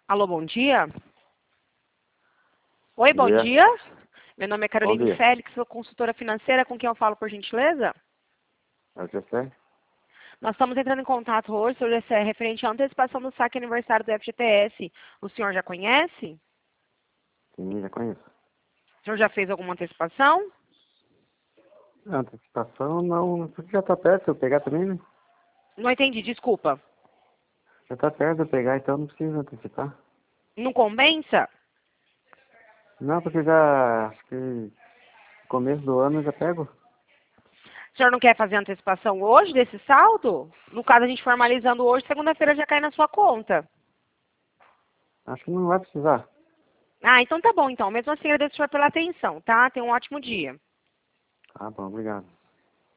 Alô, bom dia. Oi, Bom bom dia. dia. Meu nome é Bom Caroline dia. Félix, sou consultora financeira, com quem eu falo, por gentileza? É o que você? Nós estamos entrando em contato hoje sobre essa referente à antecipação do saque aniversário do FGTS. O senhor já conhece? Sim, já conheço. O senhor já fez alguma antecipação? Antecipação não, porque já tá perto de eu pegar também, né? Não entendi, desculpa. Já tá perto de eu pegar, então não precisa antecipar. Não compensa? Não, porque já, acho que no começo do ano eu já pego. O senhor não quer fazer antecipação hoje desse saldo? No caso, a gente formalizando hoje, segunda-feira já cai na sua conta. Acho que não vai precisar. Ah, então tá bom, então. Mesmo assim, agradeço o senhor pela atenção, tá? Tenha um ótimo dia. Tá bom, obrigado.